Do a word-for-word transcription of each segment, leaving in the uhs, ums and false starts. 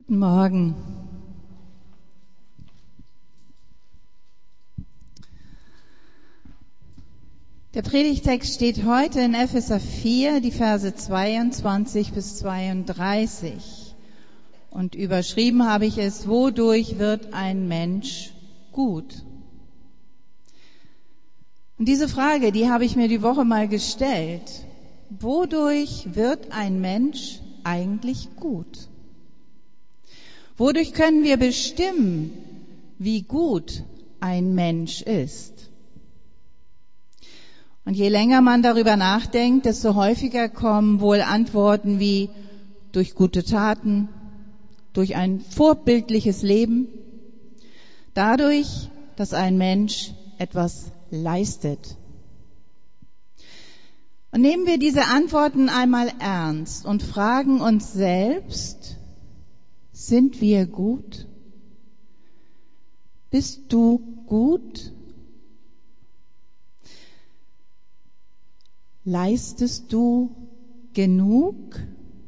Guten Morgen. Der Predigtext steht heute in Epheser vier, die Verse zweiundzwanzig bis zweiunddreißig. Und überschrieben habe ich es: Wodurch wird ein Mensch gut? Und diese Frage, die habe ich mir die Woche mal gestellt. Wodurch wird ein Mensch eigentlich gut? Wodurch können wir bestimmen, wie gut ein Mensch ist? Und je länger man darüber nachdenkt, desto häufiger kommen wohl Antworten wie durch gute Taten, durch ein vorbildliches Leben, dadurch, dass ein Mensch etwas leistet. Und nehmen wir diese Antworten einmal ernst und fragen uns selbst: Sind wir gut? Bist du gut? Leistest du genug?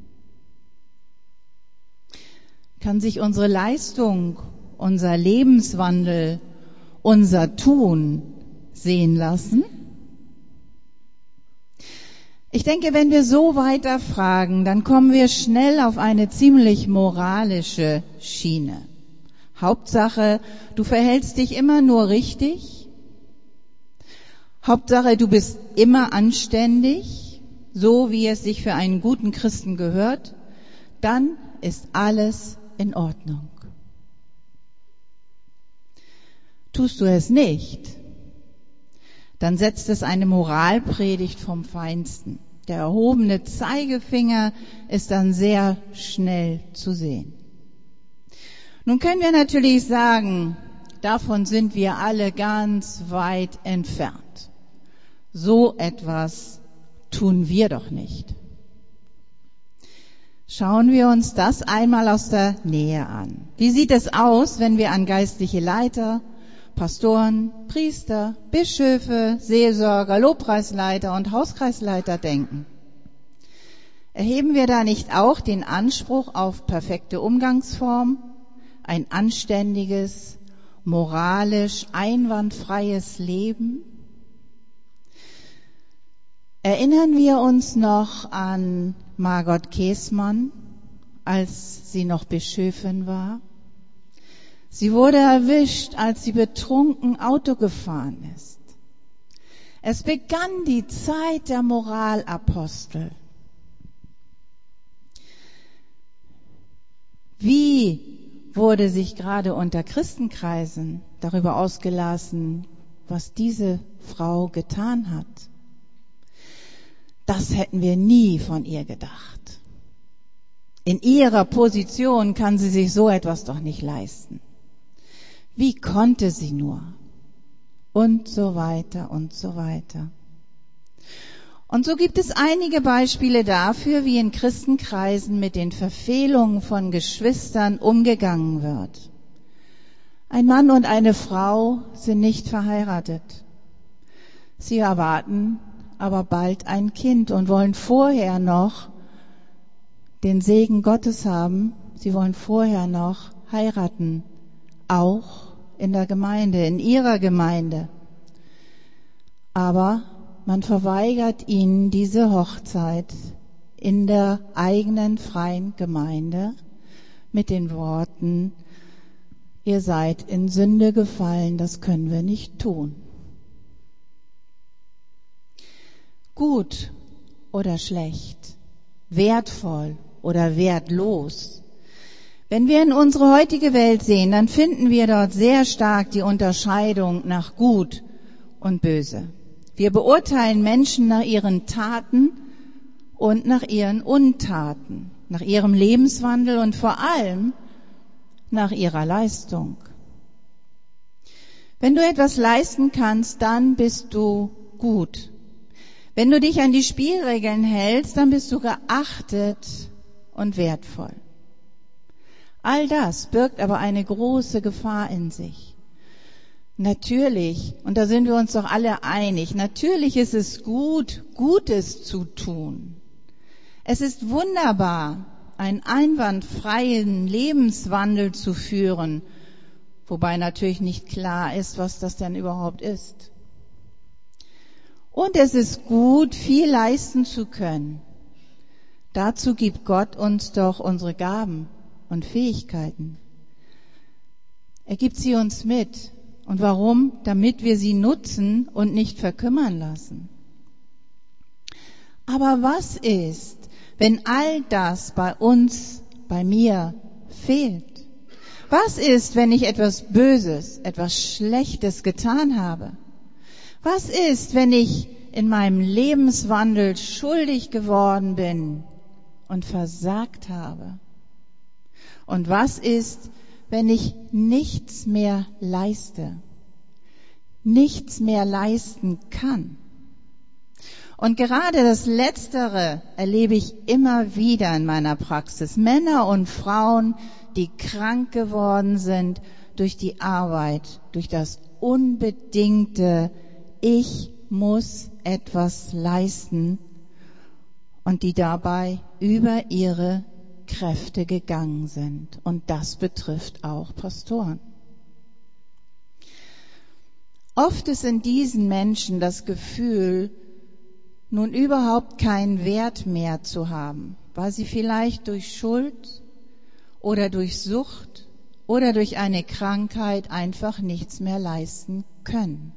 Kann sich unsere Leistung, unser Lebenswandel, unser Tun sehen lassen? Ich denke, wenn wir so weiter fragen, dann kommen wir schnell auf eine ziemlich moralische Schiene. Hauptsache, du verhältst dich immer nur richtig. Hauptsache, du bist immer anständig, so wie es sich für einen guten Christen gehört. Dann ist alles in Ordnung. Tust du es nicht, dann setzt es eine Moralpredigt vom Feinsten. Der erhobene Zeigefinger ist dann sehr schnell zu sehen. Nun können wir natürlich sagen, davon sind wir alle ganz weit entfernt. So etwas tun wir doch nicht. Schauen wir uns das einmal aus der Nähe an. Wie sieht es aus, wenn wir an geistliche Leiter, Pastoren, Priester, Bischöfe, Seelsorger, Lobpreisleiter und Hauskreisleiter denken? Erheben wir da nicht auch den Anspruch auf perfekte Umgangsform, ein anständiges, moralisch einwandfreies Leben? Erinnern wir uns noch an Margot Käßmann, als sie noch Bischöfin war? Sie wurde erwischt, als sie betrunken Auto gefahren ist. Es begann die Zeit der Moralapostel. Wie wurde sich gerade unter Christenkreisen darüber ausgelassen, was diese Frau getan hat? Das hätten wir nie von ihr gedacht. In ihrer Position kann sie sich so etwas doch nicht leisten. Wie konnte sie nur? Und so weiter und so weiter. Und so gibt es einige Beispiele dafür, wie in Christenkreisen mit den Verfehlungen von Geschwistern umgegangen wird. Ein Mann und eine Frau sind nicht verheiratet. Sie erwarten aber bald ein Kind und wollen vorher noch den Segen Gottes haben. Sie wollen vorher noch heiraten, auch in der Gemeinde, in ihrer Gemeinde. Aber man verweigert ihnen diese Hochzeit in der eigenen freien Gemeinde mit den Worten: Ihr seid in Sünde gefallen, das können wir nicht tun. Gut oder schlecht, wertvoll oder wertlos. Wenn wir in unsere heutige Welt sehen, dann finden wir dort sehr stark die Unterscheidung nach Gut und Böse. Wir beurteilen Menschen nach ihren Taten und nach ihren Untaten, nach ihrem Lebenswandel und vor allem nach ihrer Leistung. Wenn du etwas leisten kannst, dann bist du gut. Wenn du dich an die Spielregeln hältst, dann bist du geachtet und wertvoll. All das birgt aber eine große Gefahr in sich. Natürlich, und da sind wir uns doch alle einig, natürlich ist es gut, Gutes zu tun. Es ist wunderbar, einen einwandfreien Lebenswandel zu führen, wobei natürlich nicht klar ist, was das denn überhaupt ist. Und es ist gut, viel leisten zu können. Dazu gibt Gott uns doch unsere Gaben und Fähigkeiten. Er gibt sie uns mit. Und warum? Damit wir sie nutzen und nicht verkümmern lassen. Aber was ist, wenn all das bei uns, bei mir fehlt? Was ist, wenn ich etwas Böses, etwas Schlechtes getan habe? Was ist, wenn ich in meinem Lebenswandel schuldig geworden bin und versagt habe? Und was ist, wenn ich nichts mehr leiste, nichts mehr leisten kann? Und gerade das Letztere erlebe ich immer wieder in meiner Praxis. Männer und Frauen, die krank geworden sind durch die Arbeit, durch das unbedingte Ich muss etwas leisten und die dabei über ihre Kräfte gegangen sind. Und das betrifft auch Pastoren. Oft ist in diesen Menschen das Gefühl, nun überhaupt keinen Wert mehr zu haben, weil sie vielleicht durch Schuld oder durch Sucht oder durch eine Krankheit einfach nichts mehr leisten können.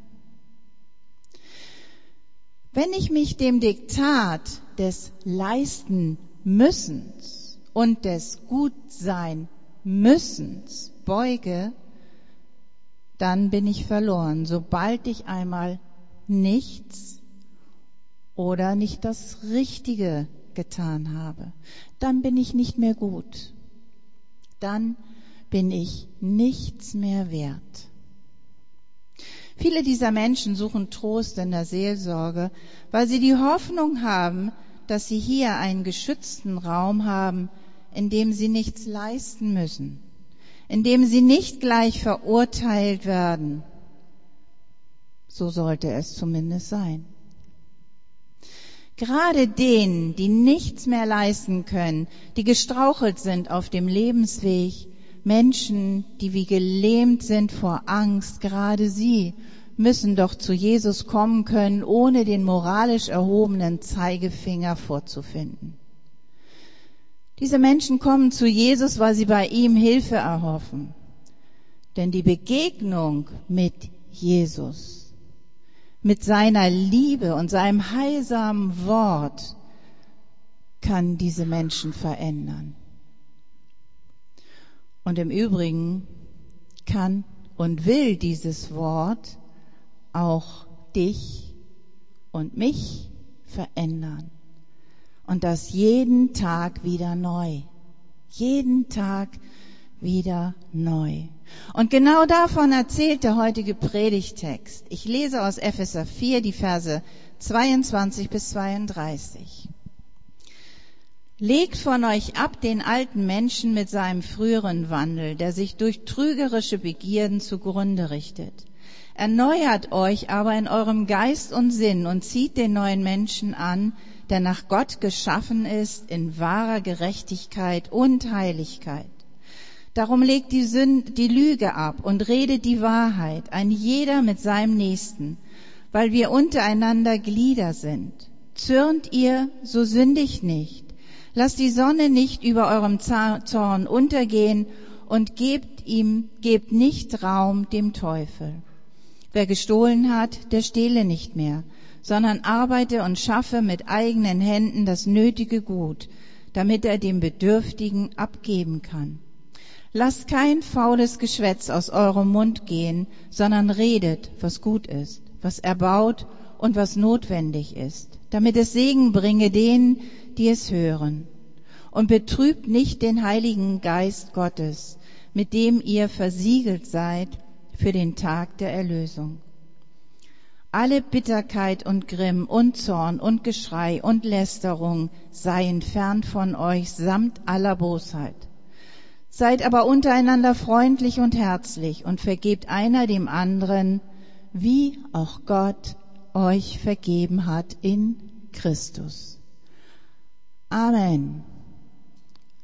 Wenn ich mich dem Diktat des Leisten müssens und des Gutsein müssens beuge, dann bin ich verloren, sobald ich einmal nichts oder nicht das Richtige getan habe. Dann bin ich nicht mehr gut. Dann bin ich nichts mehr wert. Viele dieser Menschen suchen Trost in der Seelsorge, weil sie die Hoffnung haben, dass sie hier einen geschützten Raum haben, in dem sie nichts leisten müssen, in dem sie nicht gleich verurteilt werden. So sollte es zumindest sein. Gerade denen, die nichts mehr leisten können, die gestrauchelt sind auf dem Lebensweg, Menschen, die wie gelähmt sind vor Angst, gerade sie müssen doch zu Jesus kommen können, ohne den moralisch erhobenen Zeigefinger vorzufinden. Diese Menschen kommen zu Jesus, weil sie bei ihm Hilfe erhoffen. Denn die Begegnung mit Jesus, mit seiner Liebe und seinem heilsamen Wort kann diese Menschen verändern. Und im Übrigen kann und will dieses Wort auch dich und mich verändern. Und das jeden Tag wieder neu. Jeden Tag wieder neu. Und genau davon erzählt der heutige Predigtext. Ich lese aus Epheser vier die Verse zweiundzwanzig bis zweiunddreißig. Legt von euch ab den alten Menschen mit seinem früheren Wandel, der sich durch trügerische Begierden zugrunde richtet. Erneuert euch aber in eurem Geist und Sinn und zieht den neuen Menschen an, der nach Gott geschaffen ist in wahrer Gerechtigkeit und Heiligkeit. Darum legt die, Sünde, die Lüge ab und redet die Wahrheit, ein jeder mit seinem Nächsten, weil wir untereinander Glieder sind. Zürnt ihr, so sündigt nicht. Lasst die Sonne nicht über eurem Zorn untergehen und gebt ihm, gebt nicht Raum dem Teufel. Wer gestohlen hat, der stehle nicht mehr, sondern arbeite und schaffe mit eigenen Händen das nötige Gut, damit er dem Bedürftigen abgeben kann. Lasst kein faules Geschwätz aus eurem Mund gehen, sondern redet, was gut ist, was erbaut und was notwendig ist, damit es Segen bringe denen, die es hören. Und betrübt nicht den Heiligen Geist Gottes, mit dem ihr versiegelt seid für den Tag der Erlösung. Alle Bitterkeit und Grimm und Zorn und Geschrei und Lästerung seien fern von euch samt aller Bosheit. Seid aber untereinander freundlich und herzlich und vergebt einer dem anderen, wie auch Gott euch vergeben hat in Christus. Amen.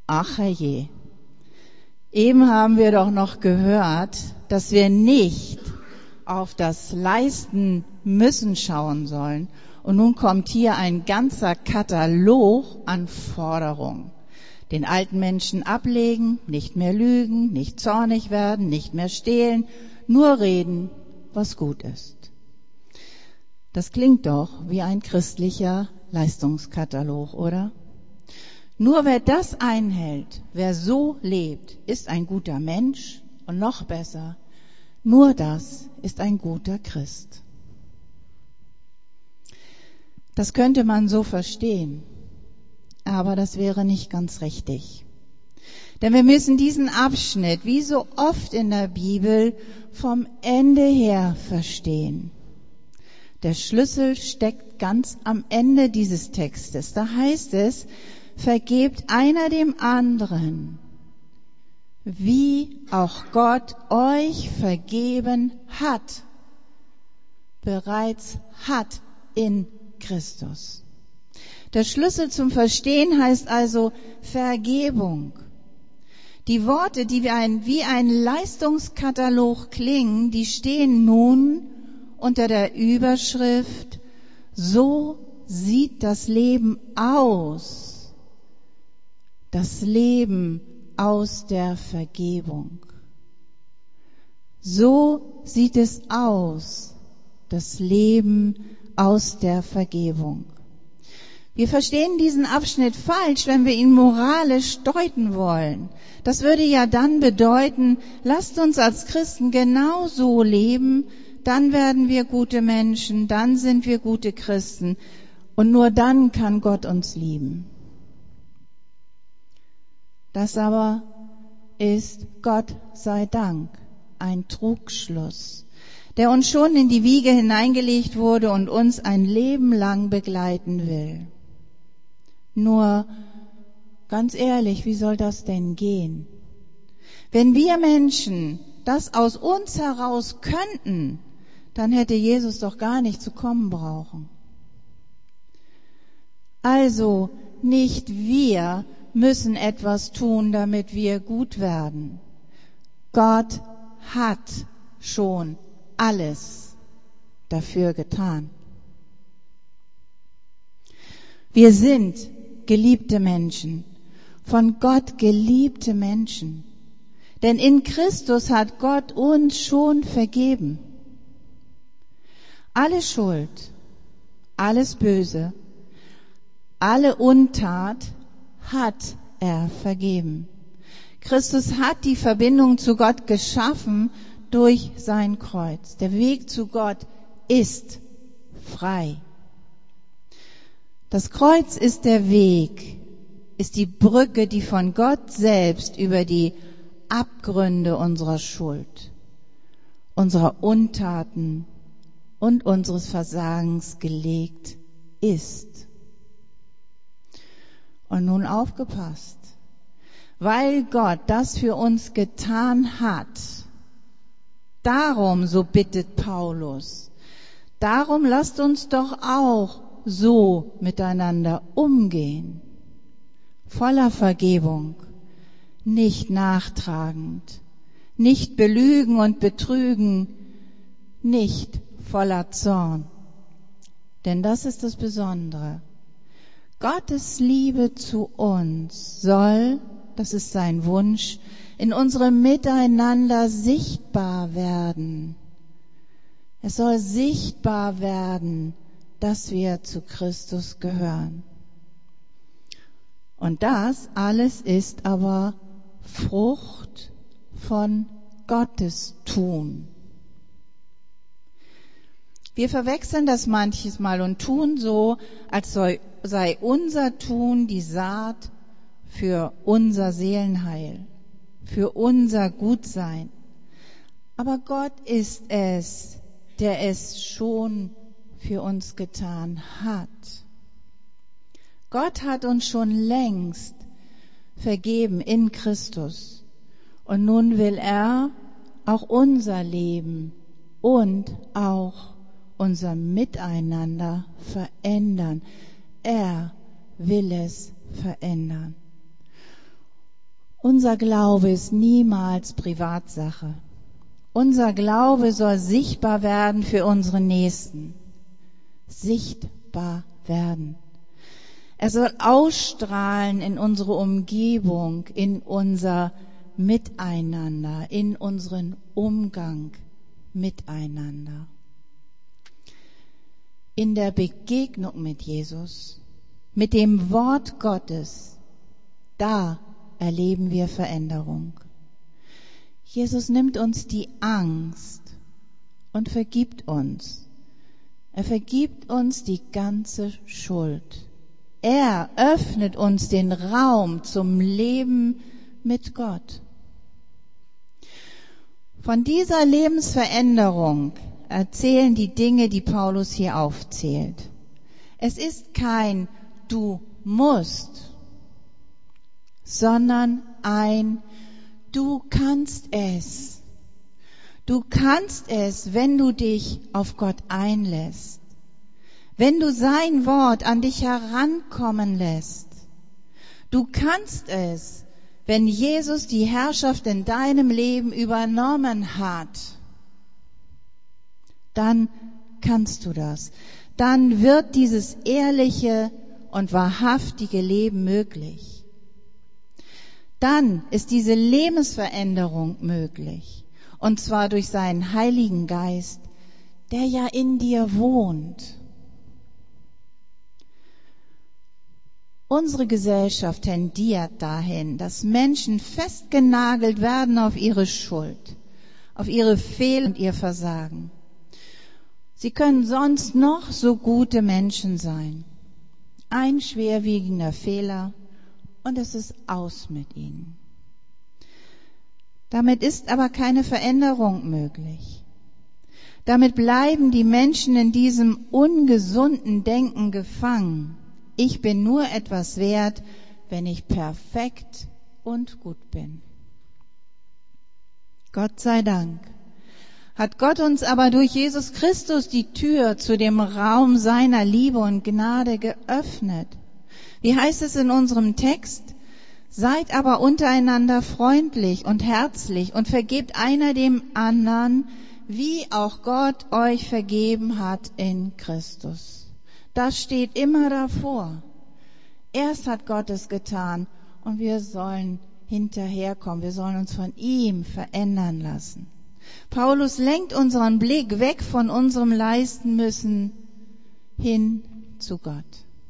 Ach herrje, eben haben wir doch noch gehört, dass wir nicht auf das Leisten müssen schauen sollen. Und nun kommt hier ein ganzer Katalog an Forderungen. Den alten Menschen ablegen, nicht mehr lügen, nicht zornig werden, nicht mehr stehlen, nur reden, was gut ist. Das klingt doch wie ein christlicher Leistungskatalog, oder? Nur wer das einhält, wer so lebt, ist ein guter Mensch und noch besser, nur das ist ein guter Christ. Das könnte man so verstehen, aber das wäre nicht ganz richtig. Denn wir müssen diesen Abschnitt, wie so oft in der Bibel, vom Ende her verstehen. Der Schlüssel steckt ganz am Ende dieses Textes. Da heißt es, vergebt einer dem anderen, wie auch Gott euch vergeben hat, bereits hat in Christus. Der Schlüssel zum Verstehen heißt also Vergebung. Die Worte, die wie ein, wie ein Leistungskatalog klingen, die stehen nun unter der Überschrift, so sieht das Leben aus. Das Leben aus der Vergebung. So sieht es aus, das Leben aus der Vergebung. Wir verstehen diesen Abschnitt falsch, wenn wir ihn moralisch deuten wollen. Das würde ja dann bedeuten, lasst uns als Christen genau so leben, dann werden wir gute Menschen, dann sind wir gute Christen und nur dann kann Gott uns lieben. Das aber ist, Gott sei Dank, ein Trugschluss, der uns schon in die Wiege hineingelegt wurde und uns ein Leben lang begleiten will. Nur, ganz ehrlich, wie soll das denn gehen? Wenn wir Menschen das aus uns heraus könnten, dann hätte Jesus doch gar nicht zu kommen brauchen. Also, nicht wir müssen etwas tun, damit wir gut werden. Gott hat schon alles dafür getan. Wir sind geliebte Menschen, von Gott geliebte Menschen. Denn in Christus hat Gott uns schon vergeben. Alle Schuld, alles Böse, alle Untat hat er vergeben. Christus hat die Verbindung zu Gott geschaffen durch sein Kreuz. Der Weg zu Gott ist frei. Das Kreuz ist der Weg, ist die Brücke, die von Gott selbst über die Abgründe unserer Schuld, unserer Untaten und unseres Versagens gelegt ist. Und nun aufgepasst, weil Gott das für uns getan hat, darum, so bittet Paulus, darum lasst uns doch auch so miteinander umgehen, voller Vergebung, nicht nachtragend, nicht belügen und betrügen, nicht voller Zorn. Denn das ist das Besondere. Gottes Liebe zu uns soll, das ist sein Wunsch, in unserem Miteinander sichtbar werden. Es soll sichtbar werden, dass wir zu Christus gehören. Und das alles ist aber Frucht von Gottes Tun. Wir verwechseln das manches Mal und tun so, als sei unser Tun die Saat für unser Seelenheil, für unser Gutsein. Aber Gott ist es, der es schon für uns getan hat. Gott hat uns schon längst vergeben in Christus. Und nun will er auch unser Leben und auch unser Miteinander verändern. Er will es verändern. Unser Glaube ist niemals Privatsache. Unser Glaube soll sichtbar werden für unsere Nächsten. Sichtbar werden. Er soll ausstrahlen in unsere Umgebung, in unser Miteinander, in unseren Umgang miteinander. In der Begegnung mit Jesus, mit dem Wort Gottes, da erleben wir Veränderung. Jesus nimmt uns die Angst und vergibt uns. Er vergibt uns die ganze Schuld. Er öffnet uns den Raum zum Leben mit Gott. Von dieser Lebensveränderung erzählen die Dinge, die Paulus hier aufzählt. Es ist kein Du musst, sondern ein Du kannst es. Du kannst es, wenn du dich auf Gott einlässt. Wenn du sein Wort an dich herankommen lässt. Du kannst es, wenn Jesus die Herrschaft in deinem Leben übernommen hat. Dann kannst du das. Dann wird dieses ehrliche und wahrhaftige Leben möglich. Dann ist diese Lebensveränderung möglich. Und zwar durch seinen Heiligen Geist, der ja in dir wohnt. Unsere Gesellschaft tendiert dahin, dass Menschen festgenagelt werden auf ihre Schuld, auf ihre Fehler und ihr Versagen. Sie können sonst noch so gute Menschen sein. Ein schwerwiegender Fehler und es ist aus mit ihnen. Damit ist aber keine Veränderung möglich. Damit bleiben die Menschen in diesem ungesunden Denken gefangen. Ich bin nur etwas wert, wenn ich perfekt und gut bin. Gott sei Dank hat Gott uns aber durch Jesus Christus die Tür zu dem Raum seiner Liebe und Gnade geöffnet. Wie heißt es in unserem Text? Seid aber untereinander freundlich und herzlich und vergebt einer dem anderen, wie auch Gott euch vergeben hat in Christus. Das steht immer davor. Erst hat Gott es getan und wir sollen hinterherkommen. Wir sollen uns von ihm verändern lassen. Paulus lenkt unseren Blick weg von unserem Leisten müssen hin zu Gott.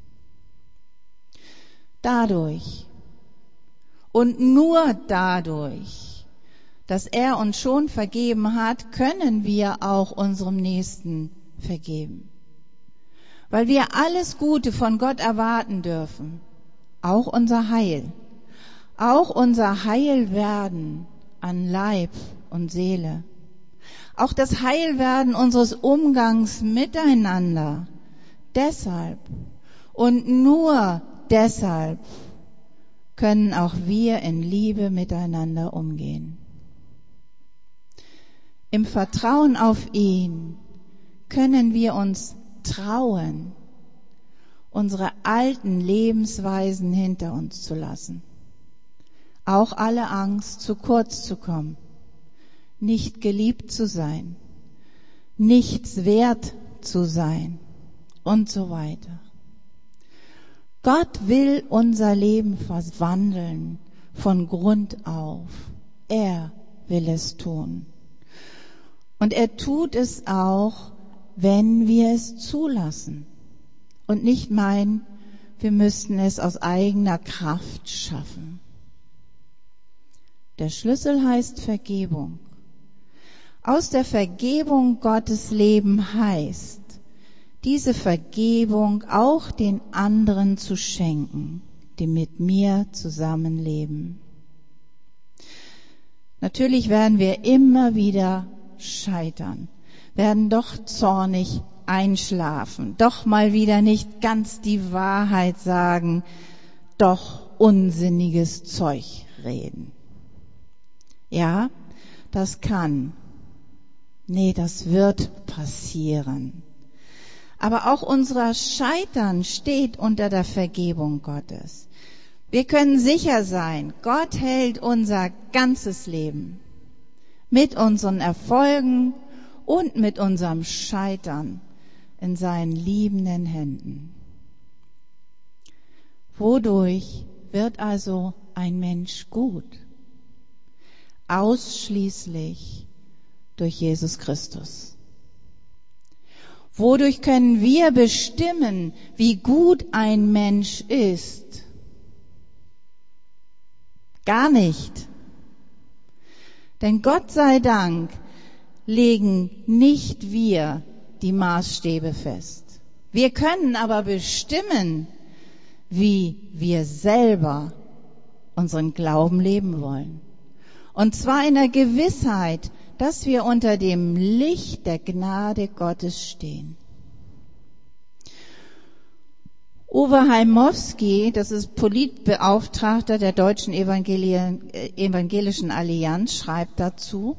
Dadurch und nur dadurch, dass er uns schon vergeben hat, können wir auch unserem Nächsten vergeben. Weil wir alles Gute von Gott erwarten dürfen, auch unser Heil, auch unser Heilwerden an Leib und Seele, auch das Heilwerden unseres Umgangs miteinander. Deshalb und nur deshalb können auch wir in Liebe miteinander umgehen. Im Vertrauen auf ihn können wir uns trauen, unsere alten Lebensweisen hinter uns zu lassen. Auch alle Angst, zu kurz zu kommen, nicht geliebt zu sein, nichts wert zu sein und so weiter. Gott will unser Leben verwandeln von Grund auf. Er will es tun. Und er tut es auch, wenn wir es zulassen und nicht meinen, wir müssten es aus eigener Kraft schaffen. Der Schlüssel heißt Vergebung. Aus der Vergebung Gottes Leben heißt, diese Vergebung auch den anderen zu schenken, die mit mir zusammenleben. Natürlich werden wir immer wieder scheitern, werden doch zornig einschlafen, doch mal wieder nicht ganz die Wahrheit sagen, doch unsinniges Zeug reden. Ja, das kann. Nee, das wird passieren. Aber auch unser Scheitern steht unter der Vergebung Gottes. Wir können sicher sein, Gott hält unser ganzes Leben mit unseren Erfolgen und mit unserem Scheitern in seinen liebenden Händen. Wodurch wird also ein Mensch gut? Ausschließlich durch Jesus Christus. Wodurch können wir bestimmen, wie gut ein Mensch ist? Gar nicht. Denn Gott sei Dank legen nicht wir die Maßstäbe fest. Wir können aber bestimmen, wie wir selber unseren Glauben leben wollen. Und zwar in der Gewissheit, dass wir unter dem Licht der Gnade Gottes stehen. Uwe Heimowski, das ist Politbeauftragter der Deutschen Evangelischen Allianz, schreibt dazu: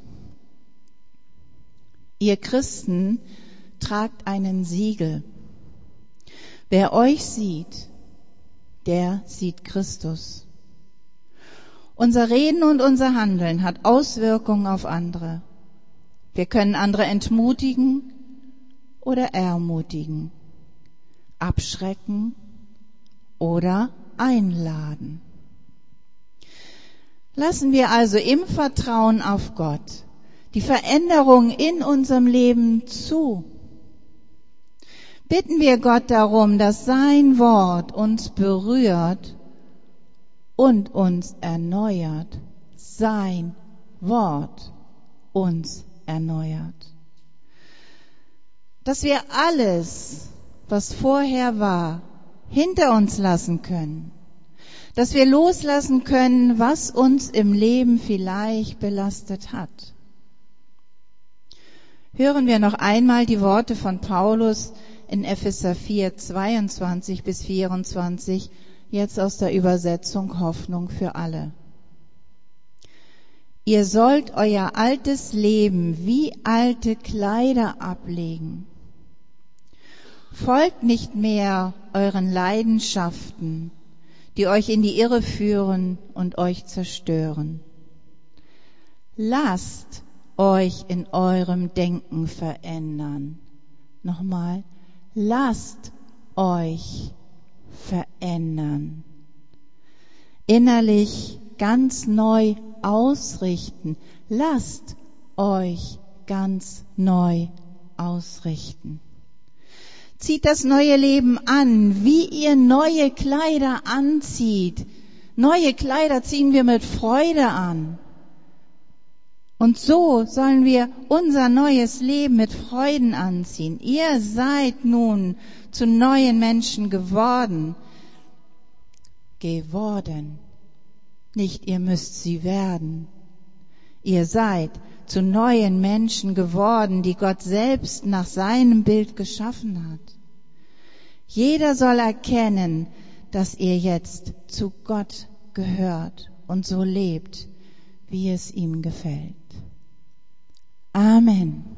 Ihr Christen tragt einen Siegel. Wer euch sieht, der sieht Christus. Unser Reden und unser Handeln hat Auswirkungen auf andere. Wir können andere entmutigen oder ermutigen, abschrecken oder einladen. Lassen wir also im Vertrauen auf Gott die Veränderung in unserem Leben zu. Bitten wir Gott darum, dass sein Wort uns berührt und uns erneuert. Sein Wort uns erneuert. Dass wir alles, was vorher war, hinter uns lassen können. Dass wir loslassen können, was uns im Leben vielleicht belastet hat. Hören wir noch einmal die Worte von Paulus in Epheser vier, zweiundzwanzig bis vierundzwanzig, jetzt aus der Übersetzung Hoffnung für alle. Ihr sollt euer altes Leben wie alte Kleider ablegen. Folgt nicht mehr euren Leidenschaften, die euch in die Irre führen und euch zerstören. Lasst euch in eurem Denken verändern. Nochmal, lasst euch verändern. Innerlich ganz neu ausrichten. Lasst euch ganz neu ausrichten. Zieht das neue Leben an, wie ihr neue Kleider anzieht. Neue Kleider ziehen wir mit Freude an. Und so sollen wir unser neues Leben mit Freuden anziehen. Ihr seid nun zu neuen Menschen geworden. Geworden. Nicht ihr müsst sie werden. Ihr seid zu neuen Menschen geworden, die Gott selbst nach seinem Bild geschaffen hat. Jeder soll erkennen, dass ihr jetzt zu Gott gehört und so lebt, wie es ihm gefällt. Amen.